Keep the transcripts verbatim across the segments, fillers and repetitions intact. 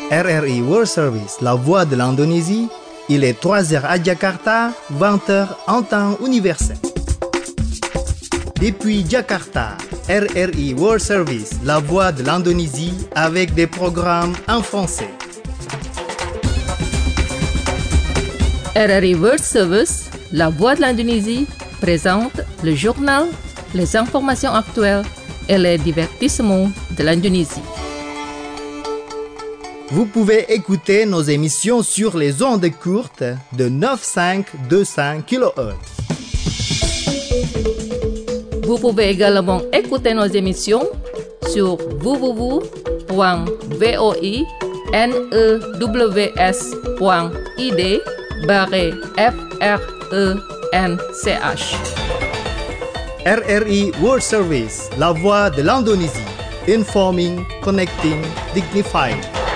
R R I World Service, la voix de l'Indonésie, il est trois heures à Jakarta, vingt heures en temps universel. Depuis Jakarta, R R I World Service, la voix de l'Indonésie, avec des programmes en français. R R I World Service, la voix de l'Indonésie, présente le journal, les informations actuelles et les divertissements de l'Indonésie. Vous pouvez écouter nos émissions sur les ondes courtes de neuf cinq deux cinq kilohertz. Vous pouvez également écouter nos émissions sur w w w point voinews point i d barre f r e n c h. R R I World Service, la voix de l'Indonésie. Informing, connecting, dignified.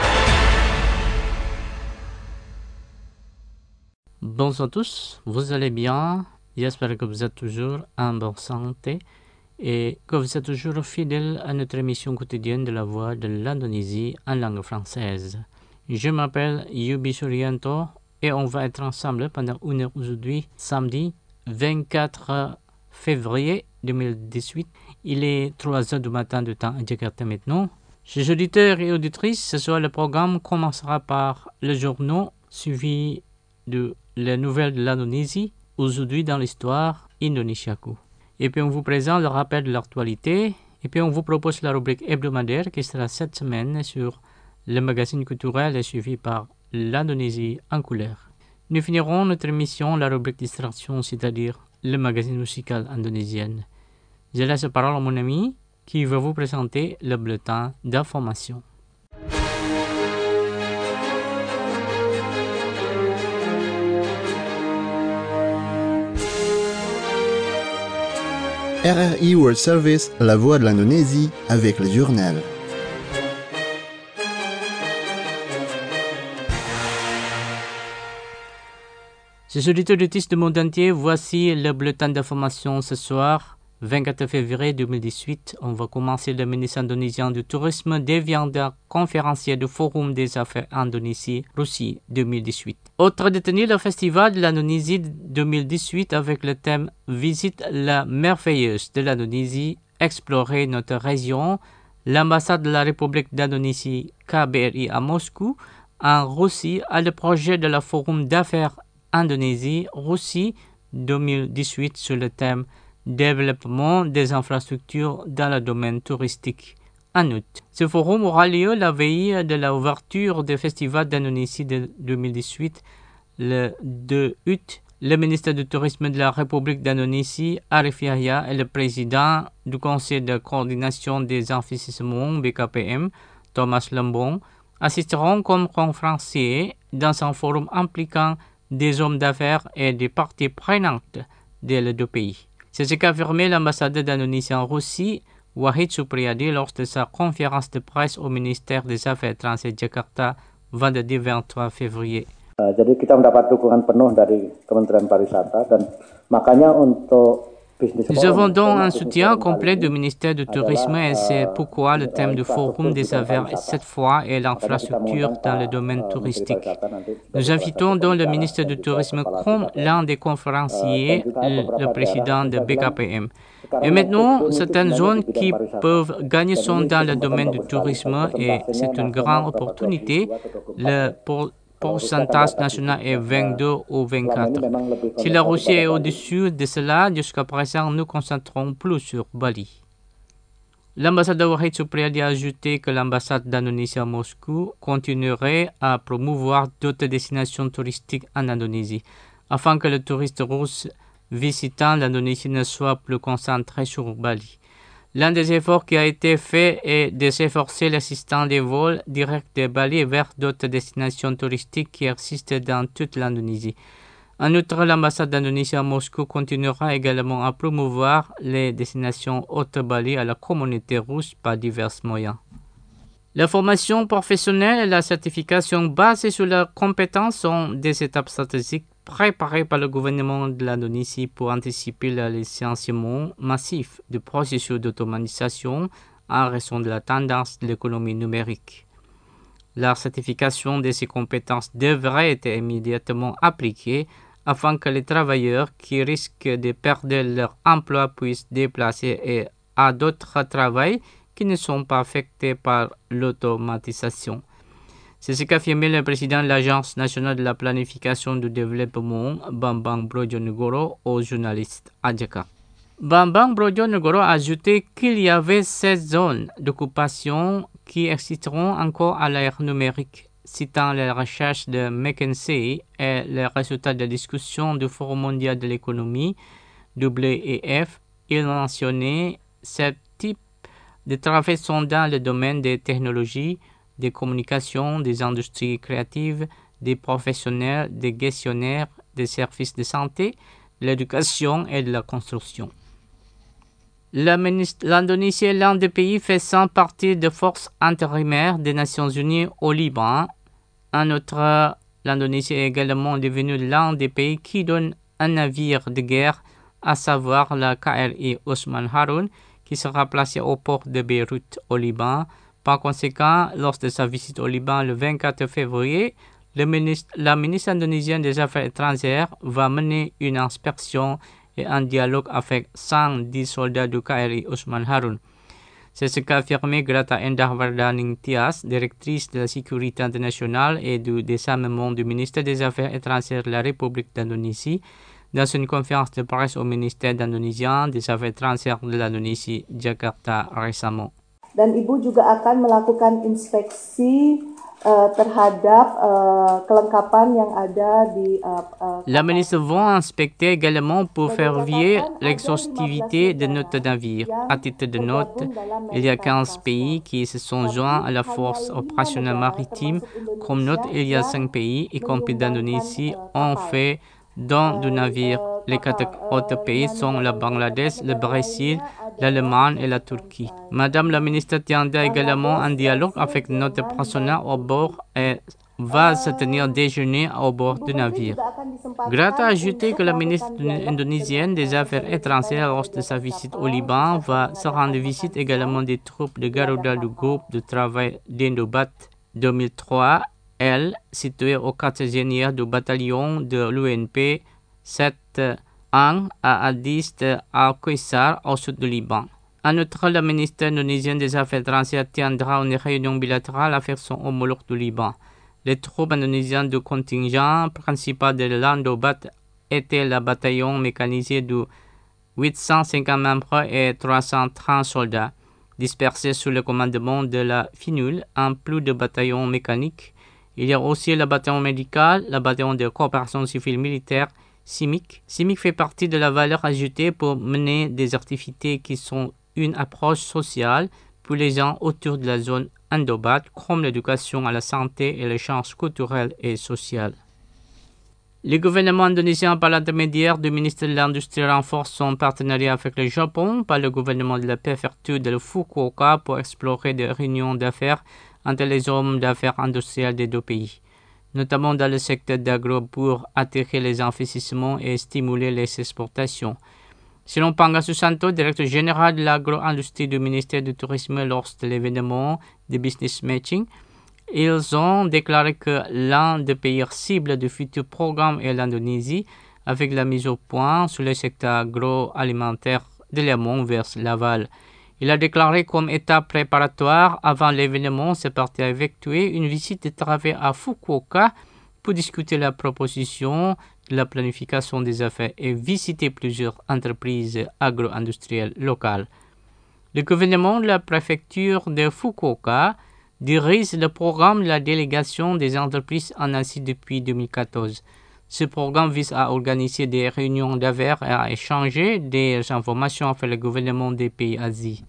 Bonjour à tous, vous allez bien? J'espère que vous êtes toujours en bonne santé et que vous êtes toujours fidèles à notre émission quotidienne de la voix de l'Indonésie en langue française. Je m'appelle Yubi Suryanto et on va être ensemble pendant une heure aujourd'hui, samedi vingt-quatre février deux mille dix-huit. Il est trois heures du matin de temps à Jakarta maintenant. Chers auditeurs et auditrices, ce soir le programme commencera par le journal suivi de les nouvelles de l'Indonésie, aujourd'hui dans l'histoire Indonesiaku. Et puis on vous présente le rappel de l'actualité, et puis on vous propose la rubrique hebdomadaire qui sera cette semaine sur le magazine culturel et suivi par l'Indonésie en couleur. Nous finirons notre émission, la rubrique distraction, c'est-à-dire le magazine musical indonésien. Je laisse la parole à mon ami qui va vous présenter le bulletin d'information. R R I World Service, la voix de l'Indonésie, avec le journal. Chers auditeurs du monde entier, voici le bulletin d'information ce soir, vingt-quatre février deux mille dix-huit. On va commencer. Le ministre indonésien du Tourisme deviendra conférencier du Forum des affaires Indonésie-Russie deux mille dix-huit. Autre détenu, le Festival de l'Indonésie deux mille dix-huit avec le thème « Visite la merveilleuse de l'Indonésie, explorer notre région ». L'ambassade de la République d'Indonésie K B R I à Moscou, en Russie, a le projet de la Forum d'affaires Indonésie-Russie deux mille dix-huit sur le thème « Développement des infrastructures dans le domaine touristique ». En août. Ce forum aura lieu la veille de l'ouverture du Festival d'Indonésie de deux mille dix-huit, le deux août. Le ministre du Tourisme de la République d'Indonésie, Arif Yahya, et le président du Conseil de coordination des investissements B K P M, Thomas Lembong, assisteront comme conférenciers dans un forum impliquant des hommes d'affaires et des parties prenantes des deux pays. C'est ce qu'a affirmé l'ambassadeur d'Indonésie en Russie, Wahid Supriyadi, lors de sa conférence de presse au ministère des Affaires étrangères Jakarta vendredi vingt-trois février. Uh, jadi kita mendapat dukungan penuh dari Kementerian Pariwisata dan makanya untuk Nous avons donc un soutien complet du ministère du Tourisme et c'est pourquoi le thème du Forum des affaires cette fois est l'infrastructure dans le domaine touristique. Nous invitons donc le ministre du Tourisme comme l'un des conférenciers, le, le président de B K P M. Et maintenant, certaines zones qui peuvent gagner sont dans le domaine du tourisme et c'est une grande opportunité le, pour Le pourcentage national est vingt-deux ou vingt-quatre. Si la Russie est au-dessus de cela, jusqu'à présent, nous concentrons plus sur Bali. L'ambassadeur Wahid Supriyadi a ajouté que l'ambassade d'Indonésie à Moscou continuerait à promouvoir d'autres destinations touristiques en Indonésie, afin que le touriste russe visitant l'Indonésie ne soit plus concentré sur Bali. L'un des efforts qui a été fait est de s'efforcer l'assistant des vols directs de Bali vers d'autres destinations touristiques qui existent dans toute l'Indonésie. En outre, l'ambassade d'Indonésie à Moscou continuera également à promouvoir les destinations hautes Bali à la communauté russe par divers moyens. La formation professionnelle et la certification basée sur la compétence sont des étapes stratégiques préparées par le gouvernement de l'Indonésie pour anticiper le licenciement massif du processus d'automatisation en raison de la tendance de l'économie numérique. La certification de ces compétences devrait être immédiatement appliquée afin que les travailleurs qui risquent de perdre leur emploi puissent déplacer à d'autres travaux qui ne sont pas affectés par l'automatisation. C'est ce qu'affirmait le président de l'Agence nationale de la planification du développement, Bambang Brojonegoro, aux journalistes à Jakarta. Bambang Brojonegoro a ajouté qu'il y avait seize zones d'occupation qui existeront encore à l'ère numérique. Citant les recherches de McKinsey et les résultats de discussion du Forum mondial de l'économie, W E F, il mentionnait ce type de travail sont dans le domaine des technologies, des communications, des industries créatives, des professionnels, des gestionnaires, des services de santé, de l'éducation et de la construction. L'Indonésie est l'un des pays faisant partie des forces intérimaires des Nations Unies au Liban. En outre, l'Indonésie est également devenue l'un des pays qui donne un navire de guerre, à savoir la K R I Ousmane Haroun, qui sera placé au port de Beyrouth au Liban. Par conséquent, lors de sa visite au Liban le vingt-quatre février, le ministre, la ministre indonésienne des Affaires étrangères va mener une inspection et un dialogue avec cent dix soldats du K R I Ousmane Haroun. C'est ce qu'a affirmé Grata Endah Wardaning Tias, directrice de la sécurité internationale et du désarmement du ministère des Affaires étrangères de la République d'Indonésie, dans une conférence de presse au ministère indonésien des Affaires étrangères de l'Indonésie, Jakarta, récemment. Dan Ibu juga akan melakukan inspeksi uh, terhadap uh, kelengkapan yang ada di uh, uh, La ministre va inspecter également pour vérifier l'exhaustivité de notre navire. À titre de note, il y a quinze pays qui se sont joints à la force opérationnelle maritime. Comme note, il y a cinq pays, y compris l'Indonésie, ont fait don du navire. Les quatre autres pays sont le Bangladesh, le Brésil, l'Allemagne et la Turquie. Madame la ministre tiendra également un dialogue avec notre personnel au bord et va se tenir déjeuner au bord du navire. Grata a ajouté que la ministre indonésienne des Affaires étrangères, lors de sa visite au Liban, va se rendre visite également des troupes de Garuda du groupe de travail d'Indobat deux mille trois, L, situé au quartier général du bataillon de l'U N P sept un à Addis Al-Qaysar au sud du Liban. En outre, la ministre indonésienne des Affaires étrangères tiendra une réunion bilatérale avec son homologue du Liban. Les troupes indonésiennes du contingent principal de l'Indobat étaient le bataillon mécanisé de huit cent cinquante membres et trois cent trente soldats, dispersés sous le commandement de la FINUL, en plus de bataillons mécaniques. Il y a aussi le bataillon médical, le bataillon de coopération civile militaire, C I M I C. C I M I C fait partie de la valeur ajoutée pour mener des activités qui sont une approche sociale pour les gens autour de la zone Indobat, comme l'éducation à la santé et l'échange culturel et social. Le gouvernement indonésien, par l'intermédiaire du ministère de l'Industrie, renforce son partenariat avec le Japon par le gouvernement de la préfecture de Fukuoka pour explorer des réunions d'affaires entre les hommes d'affaires industriels des deux pays, notamment dans le secteur d'agro pour attirer les investissements et stimuler les exportations. Selon Pangga Susanto, directeur général de l'agro-industrie du ministère du Tourisme lors de l'événement de Business Matching, ils ont déclaré que l'un des pays cibles du futur programme est l'Indonésie, avec la mise au point sur le secteur agroalimentaire de l'amont vers l'aval. Il a déclaré comme étape préparatoire avant l'événement, c'est parti effectuer une visite de travail à Fukuoka pour discuter la proposition de la planification des affaires et visiter plusieurs entreprises agro-industrielles locales. Le gouvernement de la préfecture de Fukuoka dirige le programme de la délégation des entreprises en Asie depuis deux mille quatorze. Ce programme vise à organiser des réunions d'affaires et à échanger des informations avec le gouvernement des pays Asie.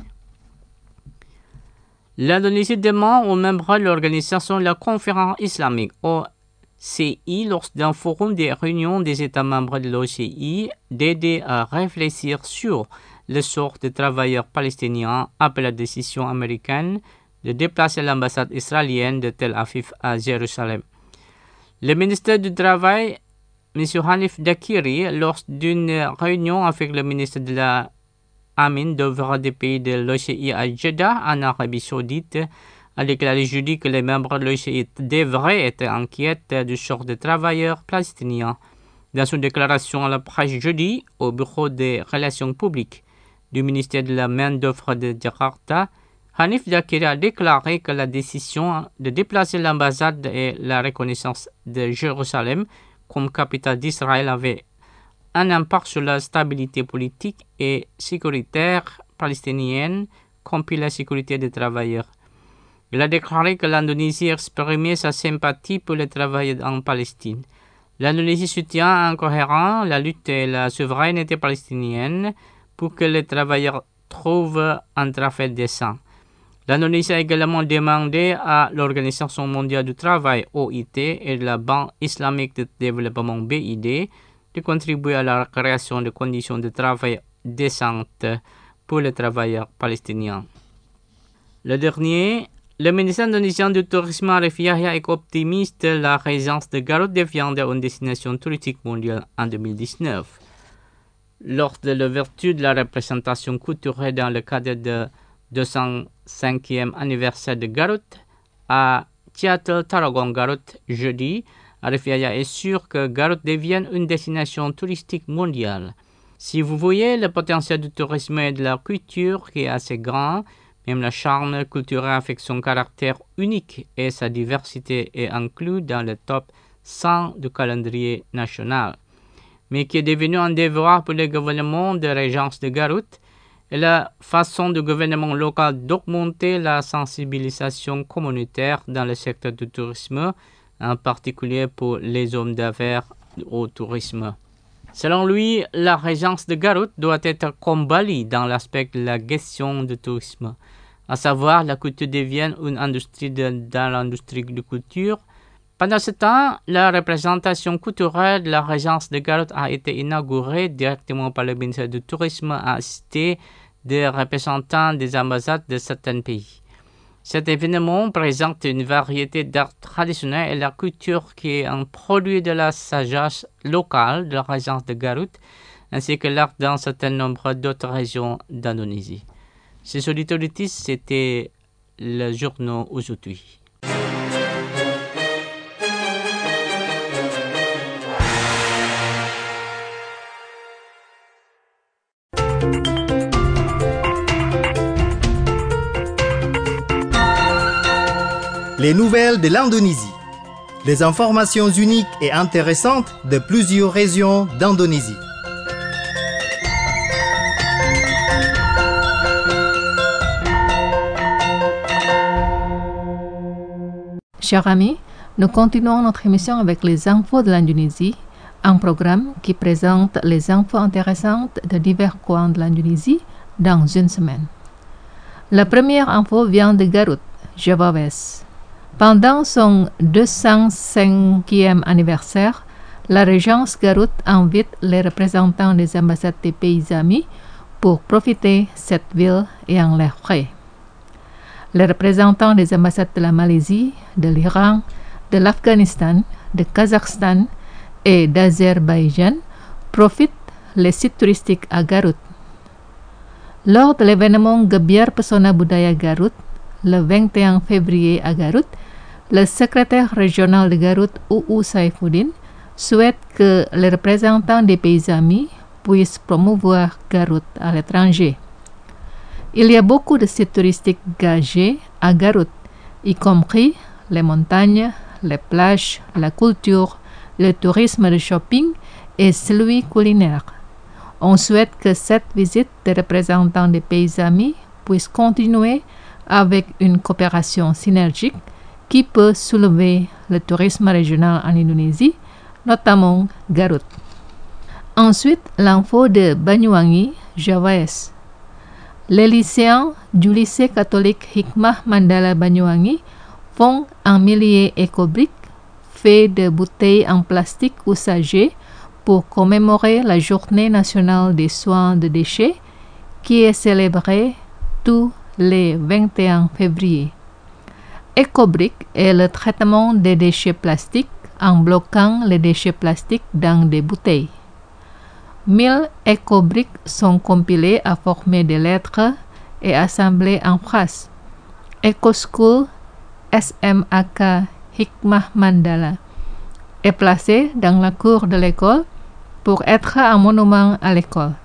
L'Indonésie demande aux membres de l'organisation de la conférence islamique O C I lors d'un forum des réunions des États membres de l'O C I d'aider à réfléchir sur le sort des travailleurs palestiniens après la décision américaine de déplacer l'ambassade israélienne de Tel Aviv à Jérusalem. Le ministère du Travail, M. Hanif Dakiri, lors d'une réunion avec le ministre de la Amin d'œuvre des pays de l'O C I à Jeddah, en Arabie Saoudite, a déclaré jeudi que les membres de l'O I C I devraient être inquiets du sort des travailleurs palestiniens. Dans une déclaration à la presse jeudi au bureau des relations publiques du ministère de la main-d'œuvre de Jakarta, Hanif Dakiri a déclaré que la décision de déplacer l'ambassade et la reconnaissance de Jérusalem comme capitale d'Israël avait un impact sur la stabilité politique et sécuritaire palestinienne, compris la sécurité des travailleurs. Il a déclaré que l'Indonésie exprimait sa sympathie pour les travailleurs en Palestine. L'Indonésie soutient en cohérent la lutte et la souveraineté palestinienne pour que les travailleurs trouvent un travail décent. L'Indonésie a également demandé à l'Organisation mondiale du travail, O I T, et la Banque islamique de développement, B I D, de contribuer à la création de conditions de travail décentes pour les travailleurs palestiniens. Le dernier, le ministère indonésien du Tourisme Arif Yahya est optimiste. La résidence de Garut deviendra une destination touristique mondiale en deux mille dix-neuf. Lors de l'ouverture de la représentation culturelle dans le cadre du deux cent cinquième anniversaire de Garut à Théâtre Tarogong Garut jeudi, Arif Yahya est sûr que Garut devienne une destination touristique mondiale. Si vous voyez le potentiel du tourisme et de la culture qui est assez grand, même le charme culturel avec son caractère unique et sa diversité est inclus dans le top cent du calendrier national, mais qui est devenu un devoir pour le gouvernement de régence de Garut et la façon du gouvernement local d'augmenter la sensibilisation communautaire dans le secteur du tourisme, en particulier pour les hommes d'affaires au tourisme. Selon lui, la régence de Garut doit être comme Bali dans l'aspect de la gestion du tourisme, à savoir la culture devienne une industrie de, dans l'industrie de culture. Pendant ce temps, la représentation culturelle de la régence de Garut a été inaugurée directement par le ministère du Tourisme à assisté des représentants des ambassades de certains pays. Cet événement présente une variété d'art traditionnels et la culture qui est un produit de la sagesse locale de la régence de Garut, ainsi que l'art dans un certain nombre d'autres régions d'Indonésie. Ces auditeurs, c'était le journal aujourd'hui. Les nouvelles de l'Indonésie. Les informations uniques et intéressantes de plusieurs régions d'Indonésie. Chers amis, nous continuons notre émission avec les infos de l'Indonésie, un programme qui présente les infos intéressantes de divers coins de l'Indonésie dans une semaine. La première info vient de Garut, Java West. Pendant son deux cent cinquième anniversaire, la régence Garut invite les représentants des ambassades des pays amis pour profiter de cette ville et en l'air frais. Les représentants des ambassades de la Malaisie, de l'Iran, de l'Afghanistan, de Kazakhstan et d'Azerbaïdjan profitent les sites touristiques à Garut. Lors de l'événement Gebiar Pesona Budaya Garut, le vingt et un février à Garut, le secrétaire régional de Garut, U U Saifuddin, souhaite que les représentants des pays amis puissent promouvoir Garut à l'étranger. Il y a beaucoup de sites touristiques gagés à Garut, y compris les montagnes, les plages, la culture, le tourisme de shopping et celui culinaire. On souhaite que cette visite des représentants des pays amis puisse continuer avec une coopération synergique qui peut soulever le tourisme régional en Indonésie, notamment Garut. Ensuite, l'info de Banyuwangi, Java Est. Les lycéens du lycée catholique Hikmah Mandala Banyuwangi font un millier éco-briques fait de bouteilles en plastique usagées pour commémorer la Journée nationale des soins de déchets qui est célébrée tous les vingt et un février. Ecobrick est le traitement des déchets plastiques en bloquant les déchets plastiques dans des bouteilles. Mille écobriques sont compilés à former des lettres et assemblés en phrases. EcoSchool S M A K Hikmah Mandala est placé dans la cour de l'école pour être un monument à l'école.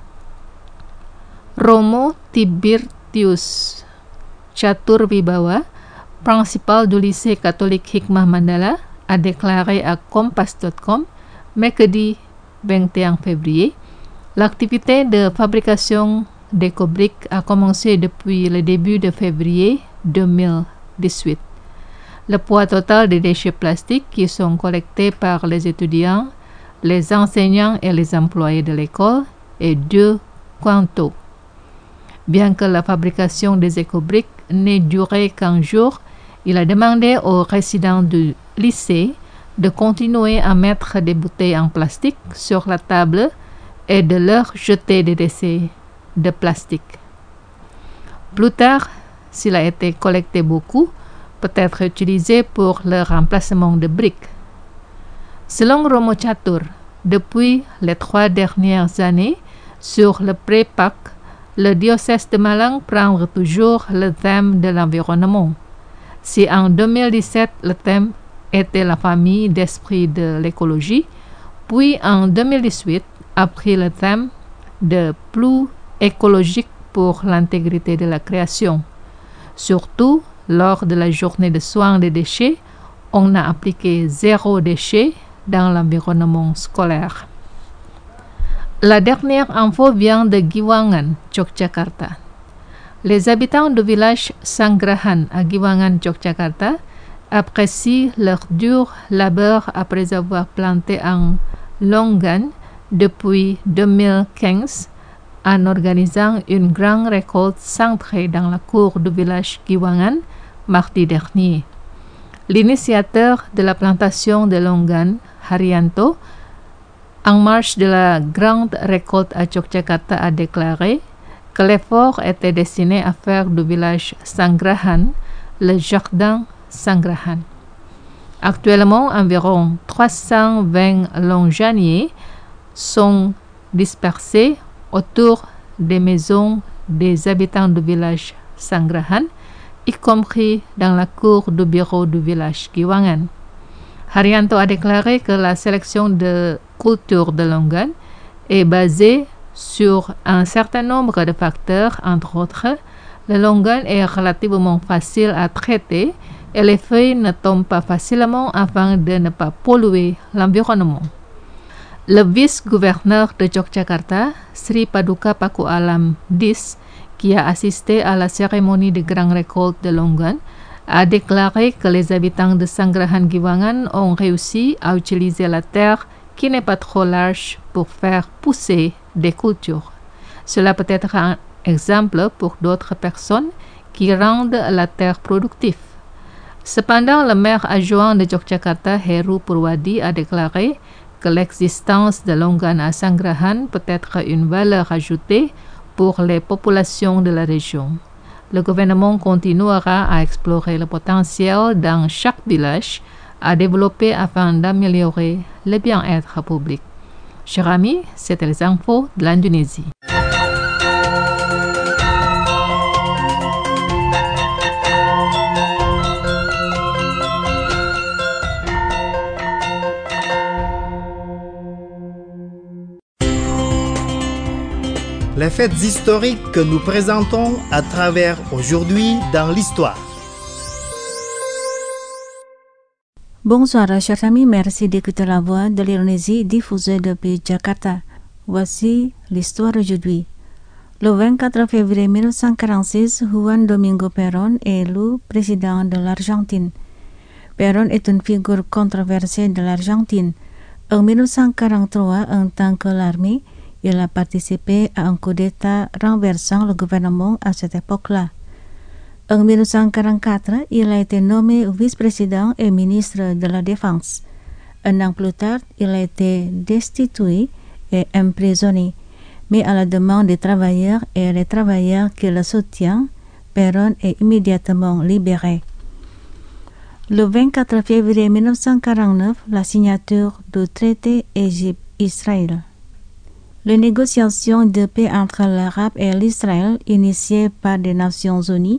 Romo Tibirtius Chaturwibawa, principal du lycée catholique Hikmah Mandala, a déclaré à Kompas point com mercredi vingt et un février: l'activité de fabrication d'éco-briques a commencé depuis le début de février deux mille dix-huit. Le poids total des déchets plastiques qui sont collectés par les étudiants, les enseignants et les employés de l'école est deux quintaux. Bien que la fabrication des éco-briques n'ait duré qu'un jour, il a demandé aux résidents du lycée de continuer à mettre des bouteilles en plastique sur la table et de leur jeter des déchets de plastique. Plus tard, s'il a été collecté beaucoup, peut être utilisé pour le remplacement de briques. Selon Romo Chatur, depuis les trois dernières années, sur le pré-Pâques, le diocèse de Malang prend toujours le thème de l'environnement. Si en deux mille dix-sept, le thème était la famille d'esprit de l'écologie, puis en deux mille dix-huit a pris le thème de plus écologique pour l'intégrité de la création. Surtout, lors de la journée de soins des déchets, on a appliqué zéro déchet dans l'environnement scolaire. La dernière info vient de Giwangan, Yogyakarta. Les habitants du village Sanggrahan à Giwangan, Yogyakarta, apprécient leur dur labeur après avoir planté un longan depuis deux mille quinze en organisant une grande récolte centrée dans la cour du village Giwangan mardi dernier. L'initiateur de la plantation de longan, Haryanto, en marge de la grande récolte à Yogyakarta, a déclaré que l'effort était destiné à faire du village Sanggrahan le jardin Sanggrahan. Actuellement, environ trois cent vingt longaniers sont dispersés autour des maisons des habitants du village Sanggrahan, y compris dans la cour du bureau du village Giwangan. Haryanto a déclaré que la sélection de culture de longan est basée sur un certain nombre de facteurs, entre autres. Le longan est relativement facile à traiter et les feuilles ne tombent pas facilement afin de ne pas polluer l'environnement. Le vice-gouverneur de Yogyakarta, Sri Paduka Paku Alam Dis, qui a assisté à la cérémonie de grande récolte de longan, a déclaré que les habitants de Sanggrahan Giwangan ont réussi à utiliser la terre qui n'est pas trop large pour faire pousser des cultures. Cela peut être un exemple pour d'autres personnes qui rendent la terre productive. Cependant, le maire adjoint de Yogyakarta, Heru Purwadi, a déclaré que l'existence de longan à Sanggrahan peut être une valeur ajoutée pour les populations de la région. Le gouvernement continuera à explorer le potentiel dans chaque village à développer afin d'améliorer le bien-être public. Chers amis, c'était les infos de l'Indonésie. Les faits historiques que nous présentons à travers aujourd'hui dans l'histoire. Bonsoir chers amis, merci d'écouter la voix de l'Indonésie diffusée depuis Jakarta. Voici l'histoire aujourd'hui. Le vingt-quatre février mille neuf cent quarante-six, Juan Domingo Perón est élu président de l'Argentine. Perón est une figure controversée de l'Argentine. En mille neuf cent quarante-trois, en tant que l'armée, il a participé à un coup d'État renversant le gouvernement à cette époque-là. En mille neuf cent quarante-quatre, il a été nommé vice-président et ministre de la Défense. Un an plus tard, il a été destitué et emprisonné. Mais à la demande des travailleurs et des travailleurs qui le soutiennent, Perón est immédiatement libéré. Le vingt-quatre février mille neuf cent quarante-neuf, la signature du traité Égypte-Israël. Les négociations de paix entre l'Arabe et l'Israël, initiées par les Nations Unies,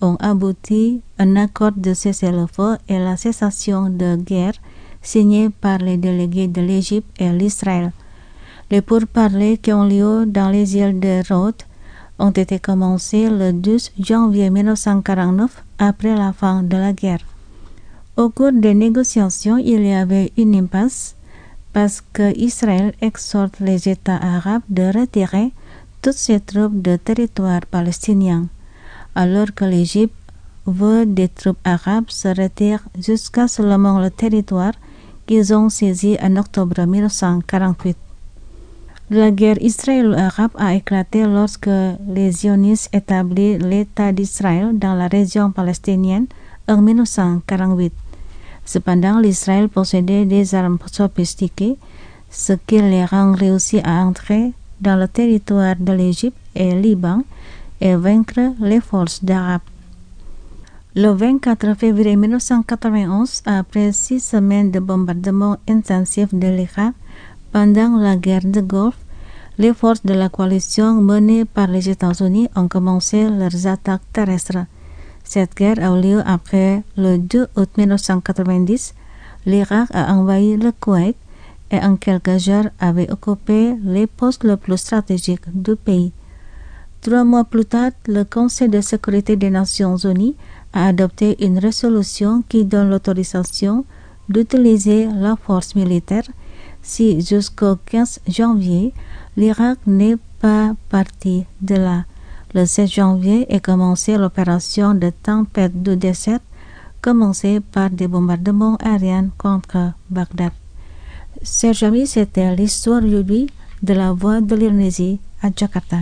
ont abouti à un accord de cessez-le-feu et la cessation de guerre signé par les délégués de l'Égypte et l'Israël. Les pourparlers qui ont lieu dans les îles de Rhodes ont été commencés le douze janvier mille neuf cent quarante-neuf après la fin de la guerre. Au cours des négociations, il y avait une impasse parce que Israël exhorte les États arabes de retirer toutes ses troupes de territoire palestinien, alors que l'Égypte veut des troupes arabes se retirent jusqu'à seulement le territoire qu'ils ont saisi en octobre mille neuf cent quarante-huit. La guerre israélo-arabe a éclaté lorsque les sionistes établissent l'État d'Israël dans la région palestinienne en mille neuf cent quarante-huit. Cependant, l'Israël possédait des armes sophistiquées, ce qui les rend réussi à entrer dans le territoire de l'Égypte et Liban et vaincre les forces d'Arabes. Le vingt-quatre février mille neuf cent quatre-vingt-onze, après six semaines de bombardements intensifs de l'Irak pendant la guerre de Golfe, les forces de la coalition menées par les États-Unis ont commencé leurs attaques terrestres. Cette guerre a eu lieu après le deux août mille neuf cent quatre-vingt-dix. L'Irak a envahi le Koweït et en quelques heures avait occupé les postes les plus stratégiques du pays. Trois mois plus tard, le Conseil de sécurité des Nations Unies a adopté une résolution qui donne l'autorisation d'utiliser la force militaire si jusqu'au quinze janvier, l'Irak n'est pas parti de là. Le sept janvier est commencée l'opération de tempête du désert, commencée par des bombardements aériens contre Bagdad. Chers amis, c'était l'histoire aujourd'hui de la Voix de l'Indonésie à Jakarta.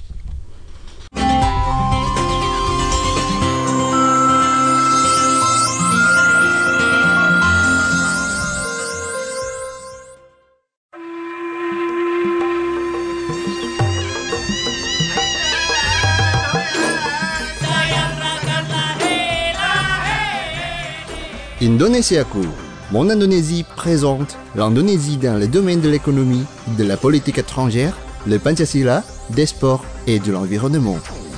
Indonesiaku, Mon Indonésie présente l'Indonésie dans les domaines de l'économie, de la politique étrangère, le Pancasila, des sports et de l'environnement.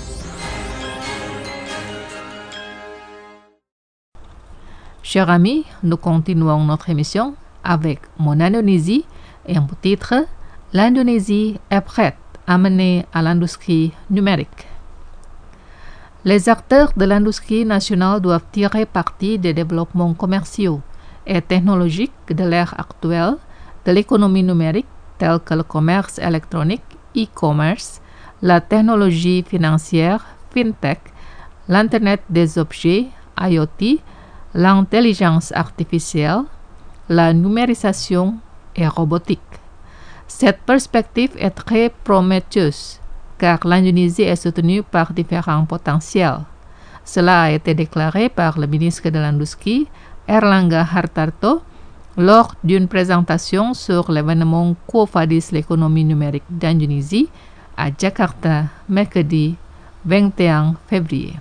Chers amis, nous continuons notre émission avec Mon Indonésie et un titre « L'Indonésie est prête à mener à l'industrie numérique ». Les acteurs de l'industrie nationale doivent tirer parti des développements commerciaux et technologiques de l'ère actuelle de l'économie numérique tels que le commerce électronique, e-commerce, la technologie financière, fintech, l'Internet des objets, I O T, l'intelligence artificielle, la numérisation et robotique. Cette perspective est très prometteuse car l'Indonésie est soutenue par différents potentiels. Cela a été déclaré par le ministre de l'Industrie, Airlangga Hartarto, lors d'une présentation sur l'événement Quo Vadis l'économie numérique d'Indonésie à Jakarta, mercredi vingt et un février.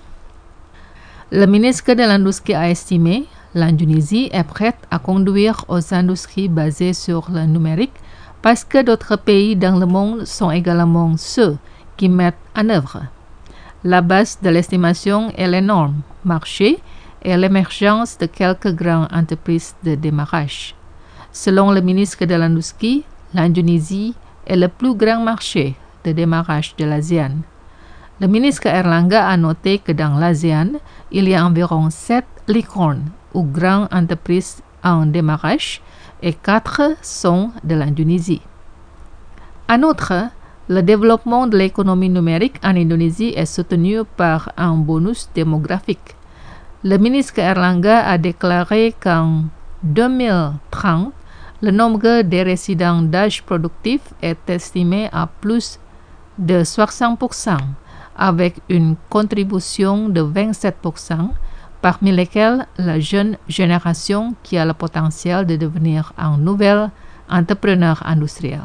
Le ministre de l'Industrie a estimé l'Indonésie est prête à conduire aux industries basées sur le numérique parce que d'autres pays dans le monde sont également ceux qui mettent en œuvre. La base de l'estimation est l'énorme marché et l'émergence de quelques grandes entreprises de démarrage. Selon le ministre de l'Industrie, l'Indonésie est le plus grand marché de démarrage de l'ASEAN. Le ministre Airlangga a noté que dans l'ASEAN, il y a environ sept licornes ou grandes entreprises en démarrage et quatre sont de l'Indonésie. En outre, le développement de l'économie numérique en Indonésie est soutenu par un bonus démographique. Le ministre Airlangga a déclaré qu'en deux mille trente, le nombre des résidents d'âge productif est estimé à plus de soixante pour cent, avec une contribution de vingt-sept pour cent, parmi lesquels la jeune génération qui a le potentiel de devenir un nouvel entrepreneur industriel.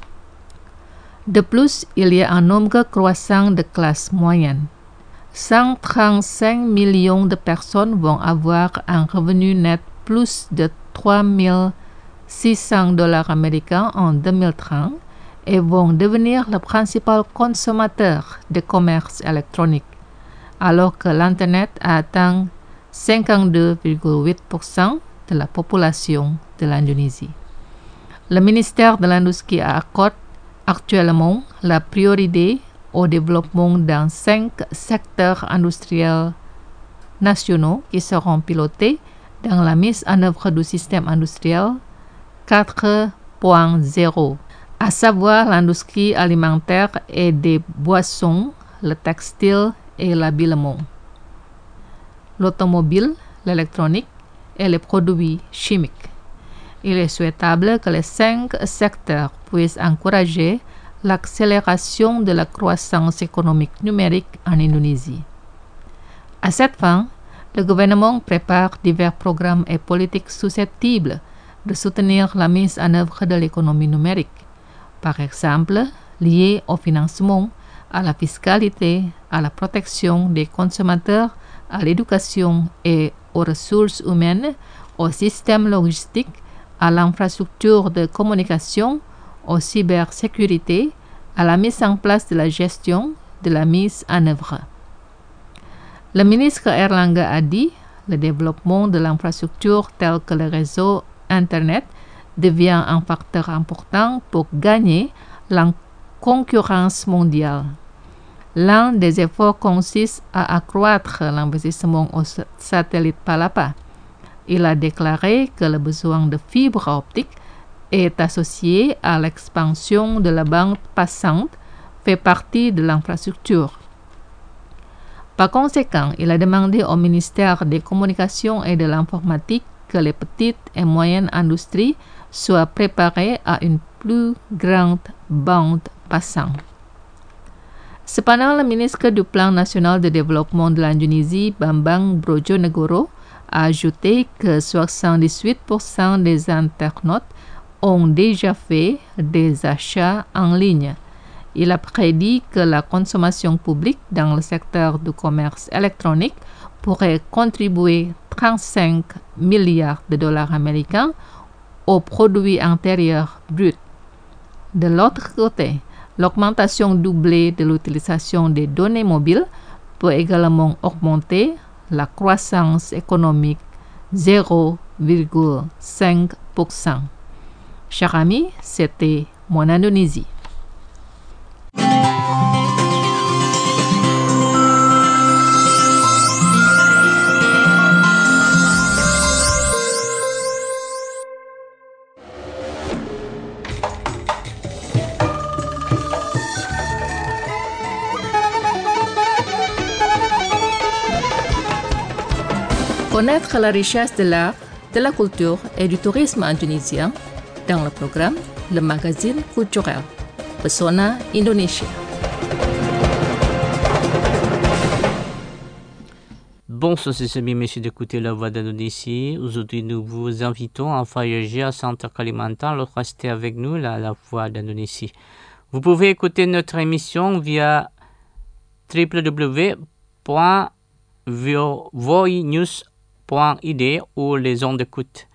De plus, il y a un nombre croissant de classes moyennes. cent trente-cinq millions de personnes vont avoir un revenu net plus de trois mille six cents dollars américains en deux mille trente et vont devenir le principal consommateur de commerce électronique. alors que l'Internet a atteint cinquante-deux virgule huit pour cent de la population de l'Indonésie. Le ministère de l'Industrie accorde actuellement la priorité au développement dans cinq secteurs industriels nationaux qui seront pilotés dans la mise en œuvre du système industriel quatre point zéro, à savoir l'industrie alimentaire et des boissons, le textile et l'habillement, l'automobile, l'électronique et les produits chimiques. Il est souhaitable que les cinq secteurs puissent encourager l'accélération de la croissance économique numérique en Indonésie. À cette fin, le gouvernement prépare divers programmes et politiques susceptibles de soutenir la mise en œuvre de l'économie numérique, par exemple liés au financement, à la fiscalité, à la protection des consommateurs, à l'éducation et aux ressources humaines, au système logistique, à l'infrastructure de communication, aux cybersécurité, à la mise en place de la gestion de la mise en œuvre. Le ministre Airlangga a dit, le développement de l'infrastructure tel que le réseau Internet devient un facteur important pour gagner la concurrence mondiale. L'un des efforts consiste à accroître l'investissement au satellite Palapa. Il a déclaré que le besoin de fibres optiques est associé à l'expansion de la bande passante, fait partie de l'infrastructure. Par conséquent, il a demandé au ministère des Communications et de l'Informatique que les petites et moyennes industries soient préparées à une plus grande bande passante. Cependant, le ministre du Plan national de développement de l'Indonésie, Bambang Brojonegoro, a ajouté que soixante-dix-huit pour cent des internautes ont déjà fait des achats en ligne. Il a prédit que la consommation publique dans le secteur du commerce électronique pourrait contribuer trente-cinq milliards de dollars américains au produit intérieur brut. De l'autre côté, l'augmentation doublée de l'utilisation des données mobiles peut également augmenter la croissance économique zéro virgule cinq pour cent. Chers amis, c'était Mon Indonésie. Connaître la richesse de l'art, de la culture et du tourisme indonésien dans le programme Le Magazine Culturel, Pesona Indonesia. Bonsoir, c'est bien, messieurs, d'écouter La Voix d'Indonésie. Aujourd'hui, nous vous invitons à voyager à Centre Kalimantan. Alors, restez avec nous, là, La Voix d'Indonésie. Vous pouvez écouter notre émission via w w w point voinews point i d ou les ondes d'écoute.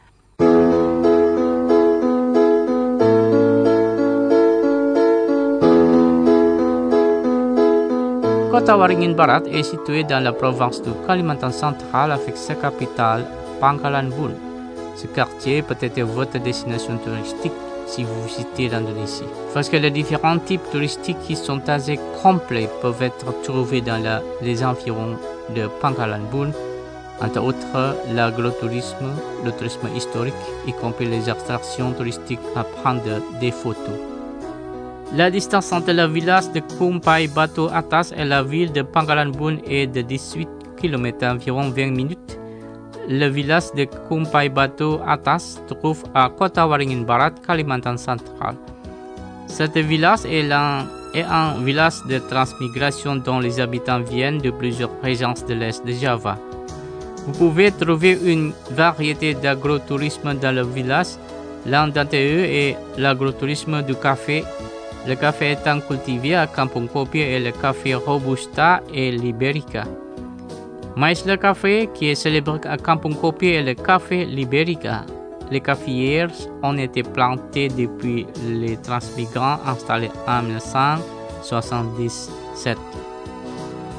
Kota Waringin Barat est située dans la province du Kalimantan central avec sa capitale, Pangkalan Bun. Ce quartier peut être votre destination touristique si vous visitez l'Indonésie. Parce que les différents types touristiques qui sont assez complets peuvent être trouvés dans la, les environs de Pangkalan Bun, entre autres l'agrotourisme, le tourisme historique, y compris les attractions touristiques à prendre des photos. La distance entre le village de Kumpai Batu Atas et la ville de Pangkalan Bun est de dix-huit kilomètres, environ vingt minutes. Le village de Kumpai Batu Atas se trouve à Kota Waringin Barat, Kalimantan central. Cet village est un, est un village de transmigration dont les habitants viennent de plusieurs régions de l'est de Java. Vous pouvez trouver une variété d'agrotourisme dans le village. L'un d'entre eux est l'agrotourisme du café. Le café étant cultivé à Kampung Kopi et le café Robusta et Liberica. Mais le café qui est célèbre à Kampung Kopi est le café Liberica. Les caféières ont été plantées depuis les transmigrants installés en mille neuf cent soixante-dix-sept.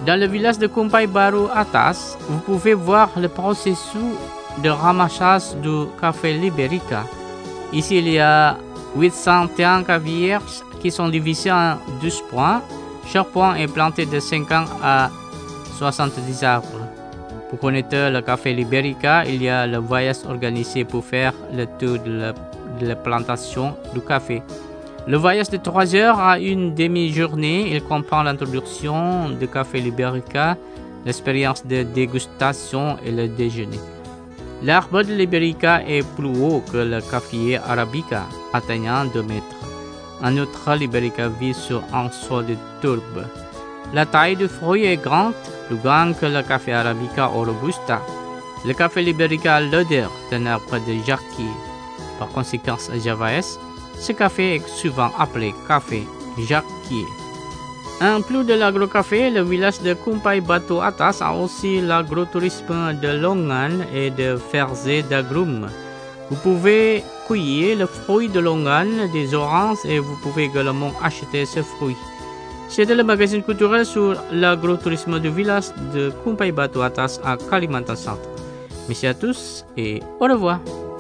Dans le village de Kumpai Baru Atas, vous pouvez voir le processus de ramassage du café Liberica. Ici, il y a huit cent un caféiers qui sont divisés en douze points. Chaque point est planté de cinquante à soixante-dix arbres. Pour connaître le café Liberica, il y a le voyage organisé pour faire le tour de la, de la plantation du café. Le voyage de trois heures à une demi-journée, il comprend l'introduction du café Liberica, l'expérience de dégustation et le déjeuner. L'arbre de Liberica est plus haut que le caféier Arabica, atteignant deux mètres. Un autre Liberica vit sur un sol de tourbe. La taille du fruit est grande, plus grande que le café Arabica ou Robusta. Le café Liberica a l'odeur d'un arbre de jacquier. Par conséquent, à Javaès, ce café est souvent appelé café jacquier. En plus de l'agrocafé, le village de Kumpai Batu Atas a aussi l'agrotourisme de Longan et de Ferzé d'Agrum. Vous pouvez cueillir le fruit de Longan, des oranges, et vous pouvez également acheter ce fruit. C'était le magazine culturel sur l'agrotourisme du village de Kumpai Batu Atas à Kalimantan Centre. Merci à tous et au revoir.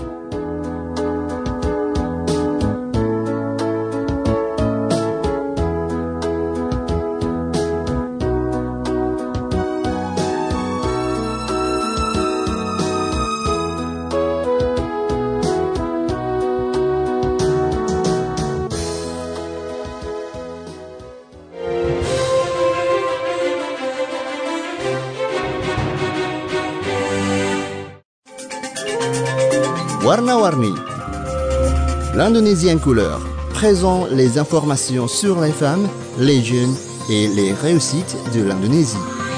Warna-Warni. L'Indonésie en couleur présente les informations sur les femmes, les jeunes et les réussites de l'Indonésie.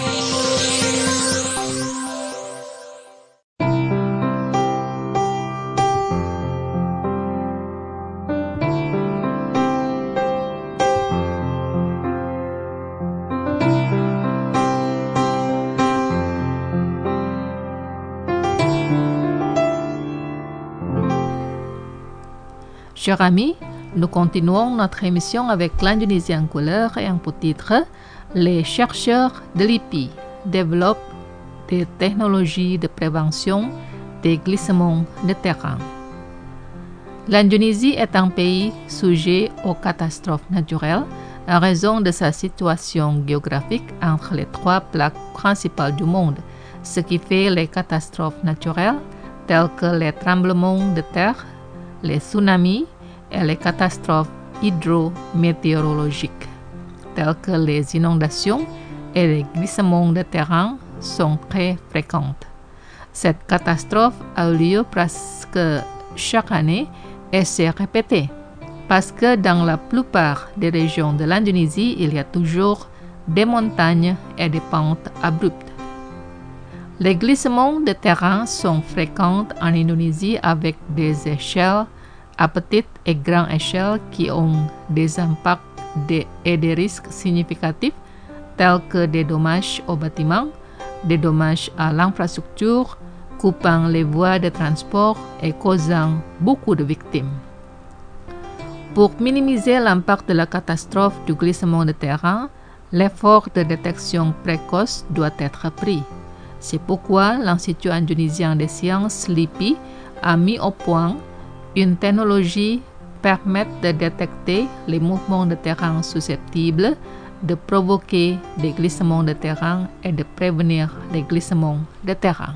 Chers amis, nous continuons notre émission avec l'Indonésie en couleur et un titre. Les chercheurs de l'I P I développent des technologies de prévention des glissements de terrain. L'Indonésie est un pays sujet aux catastrophes naturelles en raison de sa situation géographique entre les trois plaques principales du monde, ce qui fait les catastrophes naturelles telles que les tremblements de terre, les tsunamis et les catastrophes hydrométéorologiques, telles que les inondations et les glissements de terrain, sont très fréquentes. Cette catastrophe a lieu presque chaque année et s'est répétée, parce que dans la plupart des régions de l'Indonésie, il y a toujours des montagnes et des pentes abruptes. Les glissements de terrain sont fréquents en Indonésie avec des échelles à petite et grande échelle qui ont des impacts et des risques significatifs tels que des dommages aux bâtiments, des dommages à l'infrastructure, coupant les voies de transport et causant beaucoup de victimes. Pour minimiser l'impact de la catastrophe du glissement de terrain, l'effort de détection précoce doit être pris. C'est pourquoi l'Institut indonésien des sciences, l'I P I, a mis au point une technologie permettant de détecter les mouvements de terrain susceptibles de provoquer des glissements de terrain et de prévenir les glissements de terrain.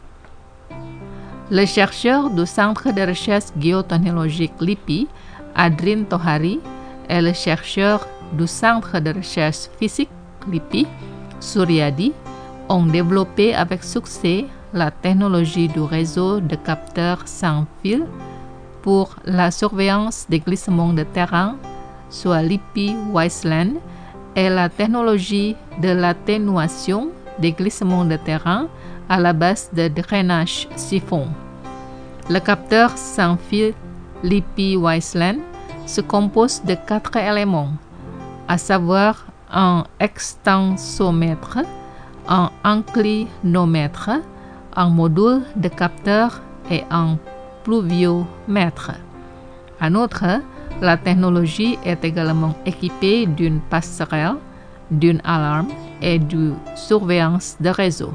Le chercheur du Centre de recherche géotechnologique L I P I, Adrin Tohari, et le chercheur du Centre de recherche physique L I P I, Suryadi, ont développé avec succès la technologie du réseau de capteurs sans fil pour la surveillance des glissements de terrain, soit l'I P I Wiseland, et la technologie de l'atténuation des glissements de terrain à la base de drainage siphon. Le capteur sans fil l'I P I Wiseland se compose de quatre éléments, à savoir un extensomètre, un inclinomètre, un module de capteur et un pluviomètre. En outre, la technologie est également équipée d'une passerelle, d'une alarme et de surveillance de réseau.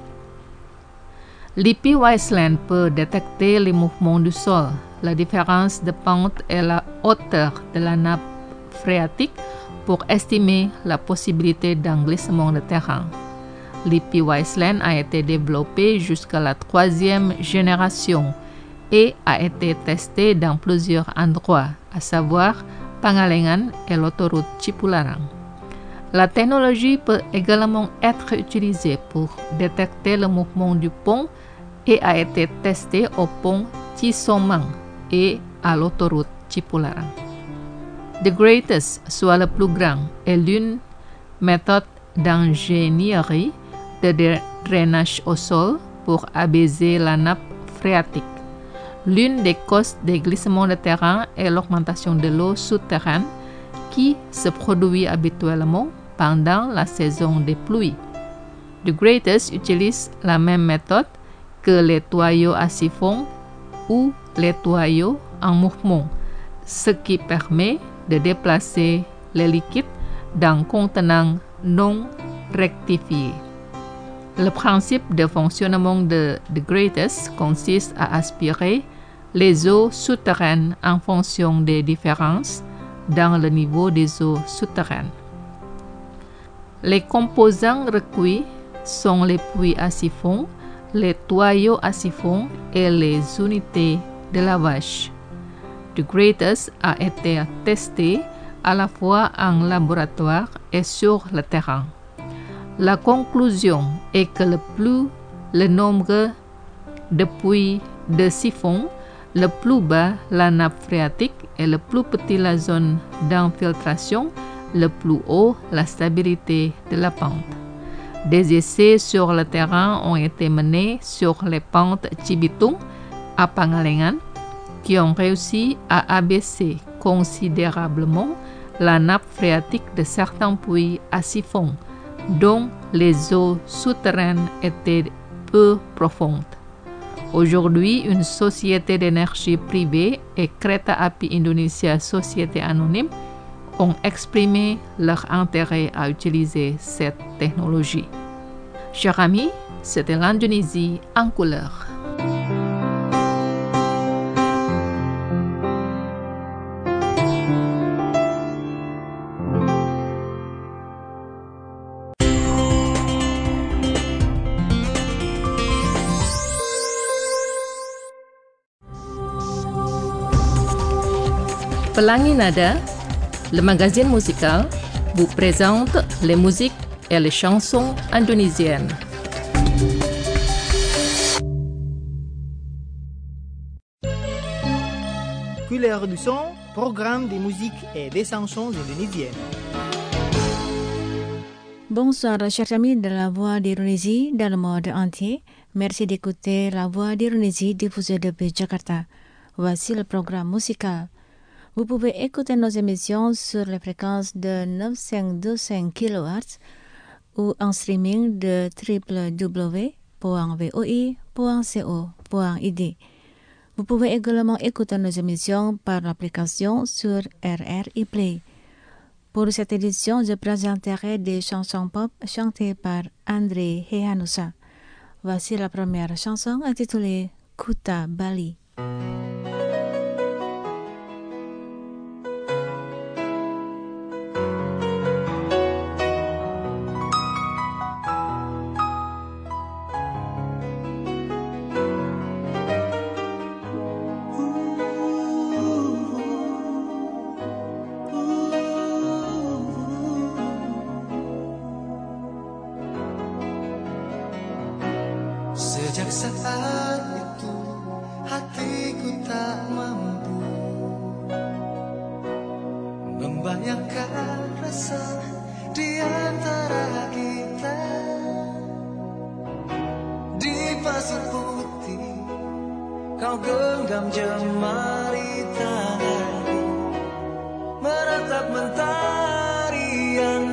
L'I P Wiseland peut détecter les mouvements du sol, la différence de pente et la hauteur de la nappe phréatique pour estimer la possibilité d'un glissement de terrain. L'I P Wiseland a été développé jusqu'à la troisième génération et a été testé dans plusieurs endroits, à savoir Pangalengan et l'autoroute Cipularang. La technologie peut également être utilisée pour détecter le mouvement du pont et a été testée au pont Cisomang et à l'autoroute Cipularang. The Greatest, soit le plus grand, est l'une méthode d'ingénierie de drainage au sol pour abaiser la nappe phréatique. L'une des causes des glissements de terrain est l'augmentation de l'eau souterraine qui se produit habituellement pendant la saison des pluies. The Greatest utilise la même méthode que les tuyaux à siphon ou les tuyaux en mouvement, ce qui permet de déplacer les liquides dans contenants non rectifiés. Le principe de fonctionnement de The Greatest consiste à aspirer les eaux souterraines en fonction des différences dans le niveau des eaux souterraines. Les composants requis sont les puits à siphon, les tuyaux à siphon et les unités de lavage. The Greatest a été testé à la fois en laboratoire et sur le terrain. La conclusion est que le plus le nombre de puits de siphon, le plus bas la nappe phréatique et le plus petit la zone d'infiltration, le plus haut la stabilité de la pente. Des essais sur le terrain ont été menés sur les pentes Cibitung à Pangalengan qui ont réussi à abaisser considérablement la nappe phréatique de certains puits à siphon, dont les eaux souterraines étaient peu profondes. Aujourd'hui, une société d'énergie privée et Kereta Api Indonesia Société Anonyme ont exprimé leur intérêt à utiliser cette technologie. Chers amis, c'était l'Indonésie en couleur. Pelangi Nada, le magazine musical, vous présente les musiques et les chansons indonésiennes. Couleur du son, programme des musiques et des chansons indonésiennes. Bonsoir chers amis de la Voix d'Indonésie dans le monde entier. Merci d'écouter la Voix d'Indonésie diffusée depuis Jakarta. Voici le programme musical. Vous pouvez écouter nos émissions sur les fréquences de neuf cent vingt-cinq kilohertz ou en streaming de w w w point voi point co point i d. Vous pouvez également écouter nos émissions par l'application sur R R I Play. Pour cette édition, je présenterai des chansons pop chantées par André Hehanusa. Voici la première chanson intitulée Kuta Bali. Sejak saat itu hatiku tak mampu membayangkan rasa di antara kita di pasir putih. Kau genggam jemari tanganku meratap mentari yang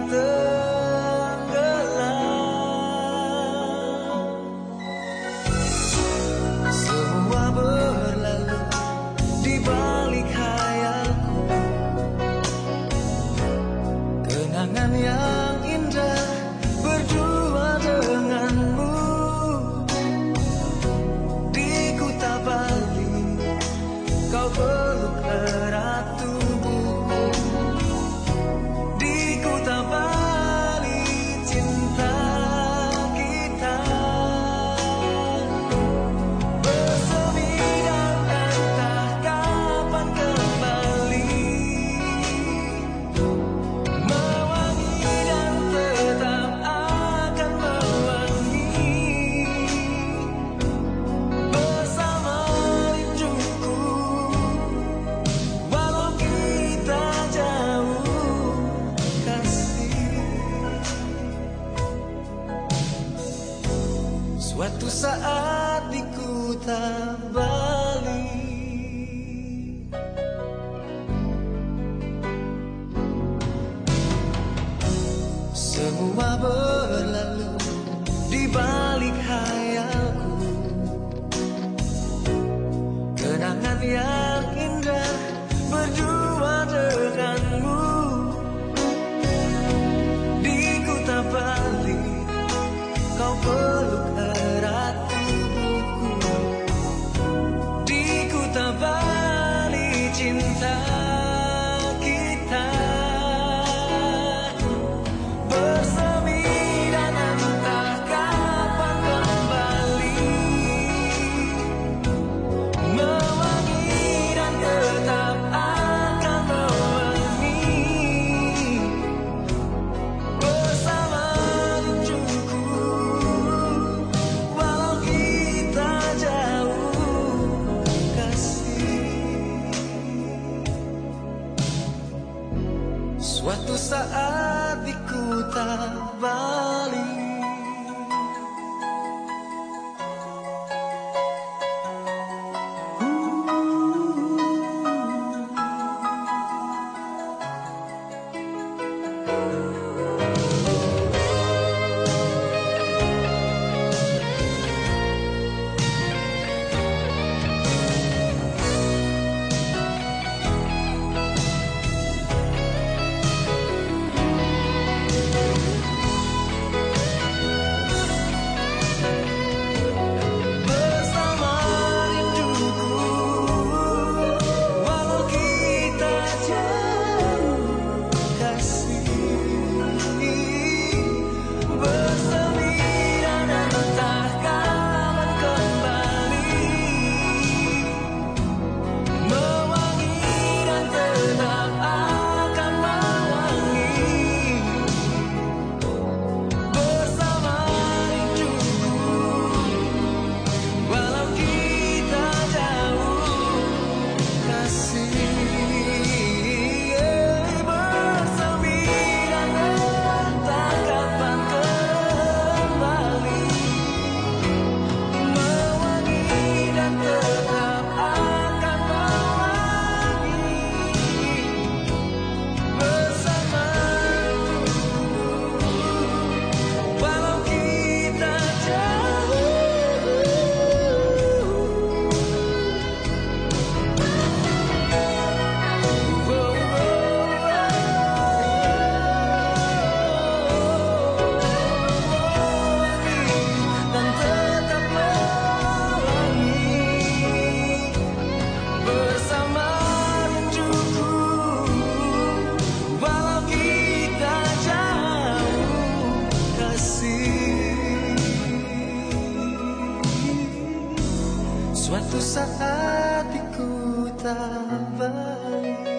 yang indah peluk erat tubuhku di Kuta Bali cinta kita. Bersemi dan entah kapan kembali, mewangi dan tetap akan mewangi bersama rinduku, walau kita jauh kasih. Suatu saat di Kuta Bali, semua berlalu di balik hayalku, kenangan yang indah berdua denganmu di Kuta Bali. Kau peluk erat tubuhku di Kuta Bali cinta kita. Bersemi dan entah kapan kembali, mewangi dan tetap akan mewangi bersama rinduku, walau kita jauh kasih. Suatu saat di Kuta Bali, bersama rinduku, walau kita jauh kasih. Bersemi dan entah kapan kembali, mewangi dan tetap akan mewangi bersama rinduku, walau kita jauh kasih. Bersemi dan entah kapan kembali, mewangi dan tetap akan mewangi bersama rinduku, walau kita jauh. Dan tetap mewangi bersama rinduku, walau kita jauh kasih. Suatu saat di Kuta Bali.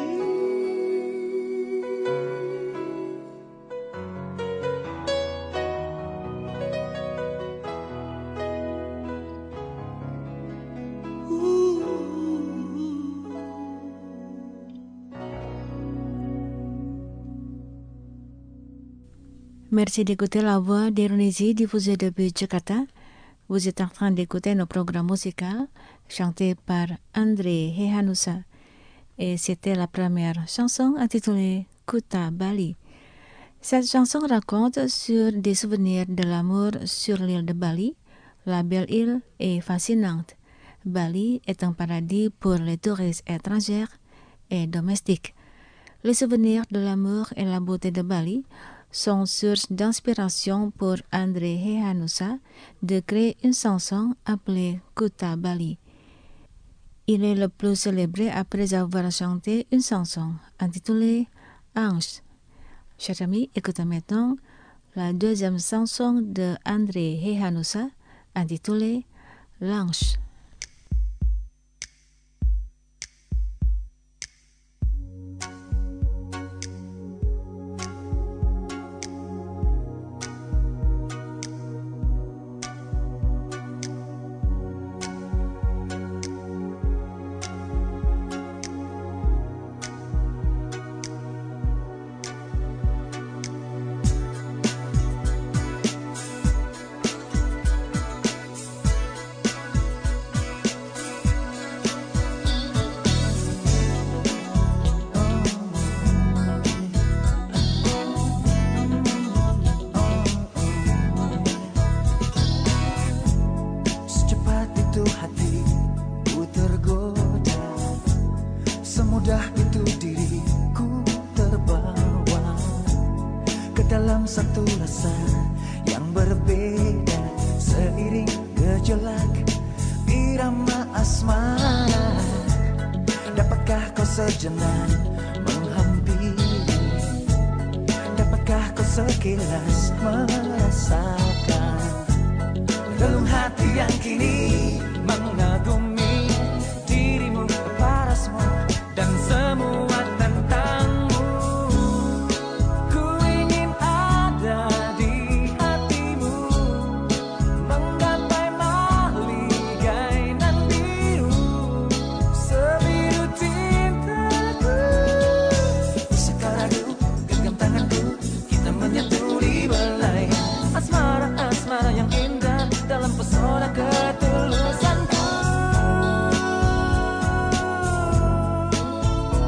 Merci d'écouter la voix d'Indonésie diffusée depuis Jakarta. Vous êtes en train d'écouter nos programmes musicaux chantés par André Hehanusa. Et c'était la première chanson intitulée Kuta Bali. Cette chanson raconte sur des souvenirs de l'amour sur l'île de Bali. La belle île est fascinante. Bali est un paradis pour les touristes étrangers et domestiques. Les souvenirs de l'amour et la beauté de Bali sont source d'inspiration pour André Hehanusa de créer une chanson appelée Kuta Bali. Il est le plus célébré après avoir chanté une chanson intitulée Ange. Chers amis, écoutons maintenant la deuxième chanson de André Hehanusa intitulée L'Ange. Satu rasa yang berbeda seiring gejolak irama asmara. Dapatkah kau sejenak menghampiri? Dapatkah kau sekilas merasakan relung hati yang kini mengagumi dirimu, parasmu dan semua tentangmu? Asmara yang indah dalam pesona ketulusanku.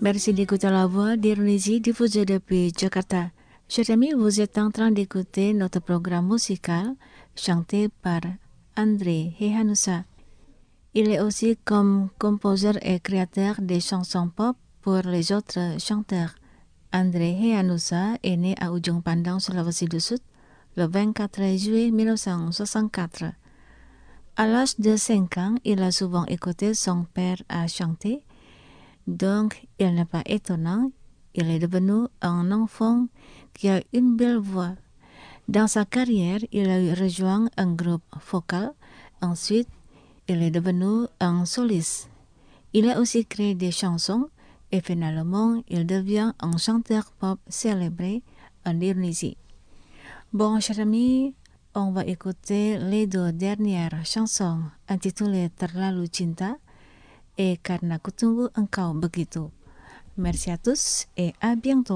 Merci d'écouter la voix d'Indonésie diffusée depuis Jakarta. Chers amis, vous êtes en train d'écouter notre programme musical chanté par André Hehanussa. Il est aussi comme compositeur et créateur des chansons pop pour les autres chanteurs. André Hehanussa est né à Ujung Pandang, Sulawesi du Sud, le vingt-quatre juillet mille neuf cent soixante-quatre. À l'âge de cinq ans, il a souvent écouté son père à chanter, donc il n'est pas étonnant, il est devenu un enfant qui a une belle voix. Dans sa carrière, il a rejoint un groupe vocal, ensuite il est devenu un soliste. Il a aussi créé des chansons et finalement il devient un chanteur pop célébré en Indonésie. Bon, chers amis, on va écouter les deux dernières chansons intitulées Terlalu Cinta et Karena Kutunggu Engkau Begitu. Merci à tous et à bientôt.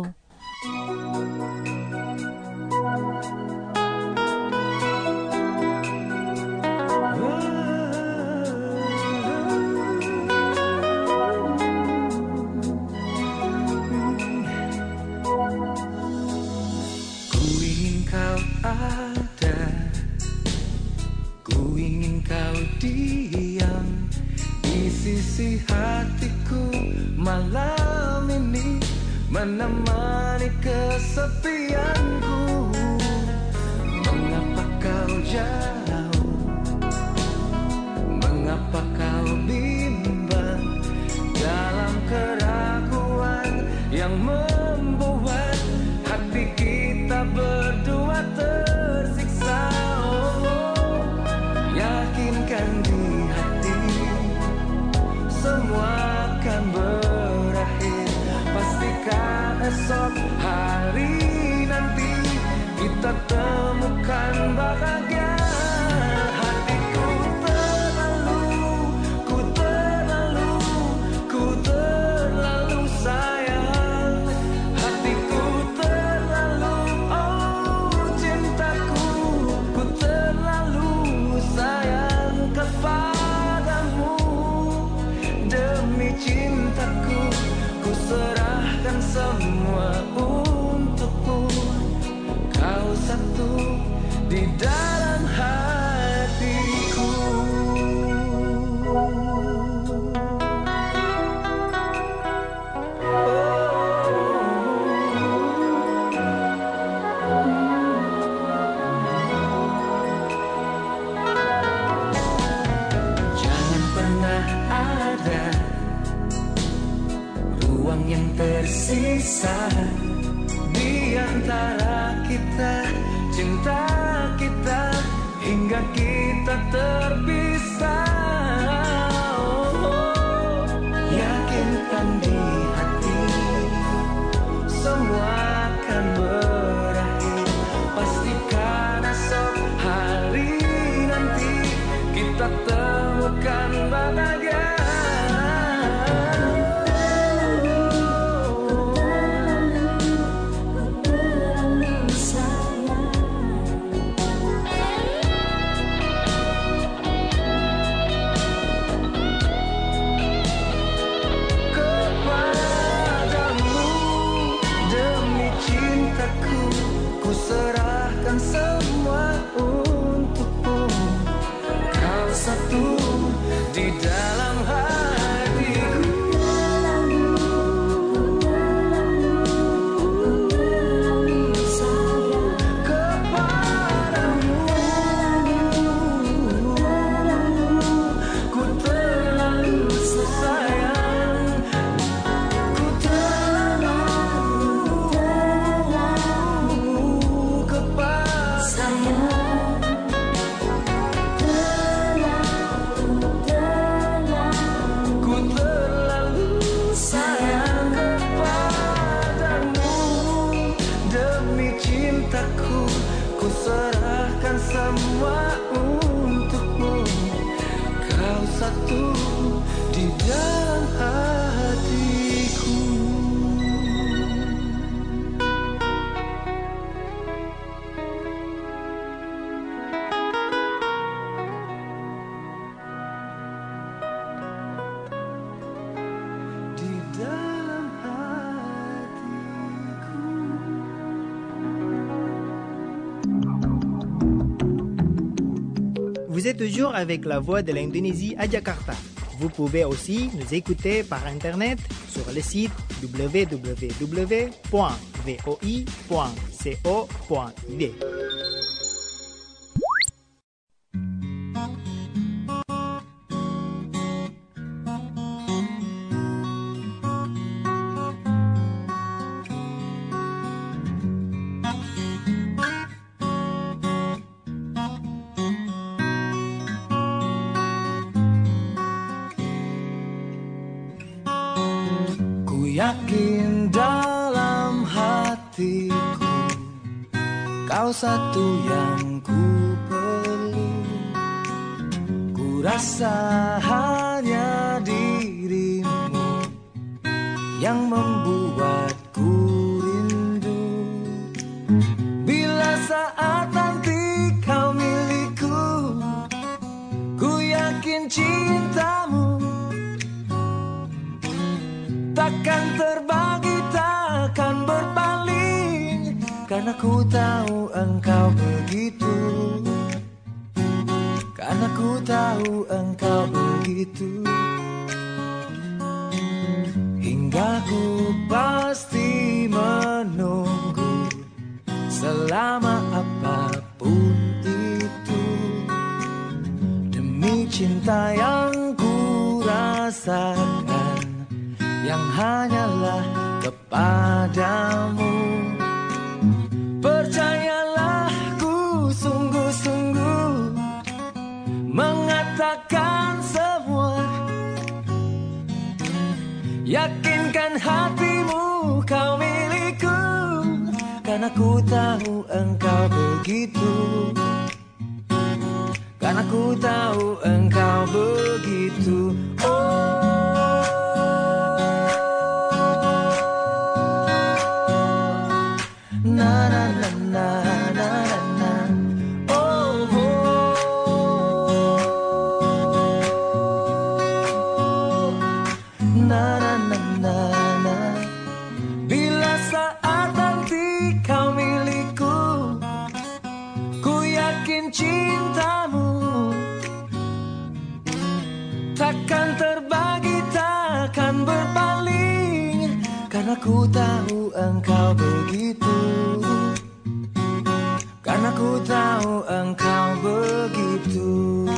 Ada, ku ingin kau diam di sisi hatiku malam ini, menemani kesepianku. Mengapa kau jauh? Mengapa kau bimbang dalam keraguan yang membuat hati kita berdua tersiksa? Oh, yakinkan di hati semua akan berakhir. Pastikan esok hari nanti kita temukan bahagia. Hatiku terlalu, ku terlalu, ku terlalu sayang. Hatiku terlalu, oh cintaku, ku terlalu sayang kepadamu. Demi cintaku, ku serahkan semua untukmu. Kau satu di dalam hatiku. Jangan pernah ada ruang yang tersisa di antara kita, cinta kita, hingga kita terpisah. Oh, yakinkan di hati semua akan berakhir. Pastikan esok hari nanti kita temukan bahagia. Ku serahkan semua untukmu. Kau satu di dalam hatiku. Kepadamu ku terlalu sayang. Ku terlalu ku serahkan semua untukmu. Kau satu di dalam hatiku. Di dalam hatiku. Vous êtes toujours avec la voix de l'Indonésie à Jakarta. Vous pouvez aussi nous écouter par Internet sur le site w w w point v o i point co point i d. Yakin dalam hatiku kau satu yang ku perlu. Ku rasa hanya dirimu yang membuatku rindu. Bila saat nanti kau milikku, ku yakin cintamu takkan terbagi, takkan berpaling, karena ku tahu engkau begitu. Karena ku tahu engkau begitu. Hingga ku pasti menunggu selama apapun itu, demi cinta yang ku rasakan, yang hanyalah kepadamu. Percayalah, ku sungguh-sungguh mengatakan semua. Yakinkan hatimu kau milikku, karena ku tahu engkau begitu. Karena ku tahu engkau begitu. Oh, na na na na na na. Oh, oh. Na na na na na. Bila saat nanti kau milikku, ku yakin cintamu takkan terbagi, takkan berpaling, karena ku tahu engkau begitu. Karena ku tahu engkau begitu.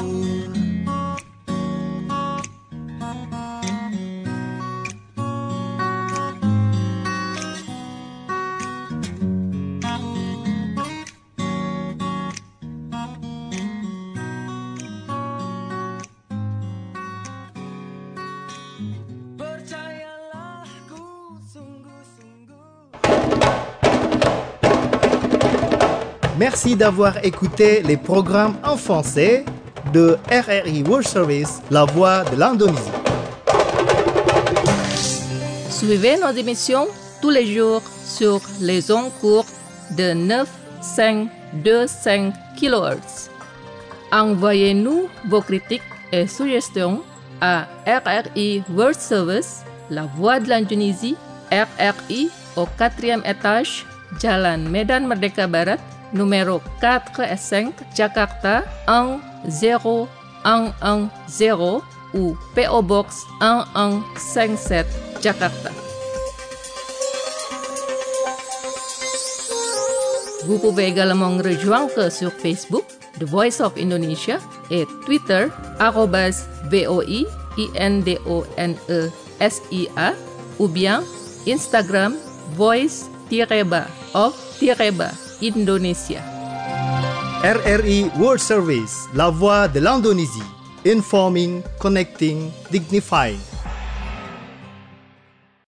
Merci d'avoir écouté les programmes en français de R R I World Service, la voix de l'Indonésie. Suivez nos émissions tous les jours sur les ondes courtes de neuf virgule cinq deux cinq kilohertz. Envoyez-nous vos critiques et suggestions à R R I World Service, la voix de l'Indonésie, R R I au quatrième étage, Jalan Medan Merdeka Barat, numéro quatre et cinq, Jakarta un zéro un un zéro ou P O Box un un cinq sept, Jakarta. Vous pouvez également nous rejoindre sur Facebook, The Voice of Indonesia, et Twitter, arobase V O I I N D O N E S I A, ou bien Instagram, voice-ba of-ba Indonesia. R R I World Service, la voix de l'Indonésie. Informing, connecting, dignifying.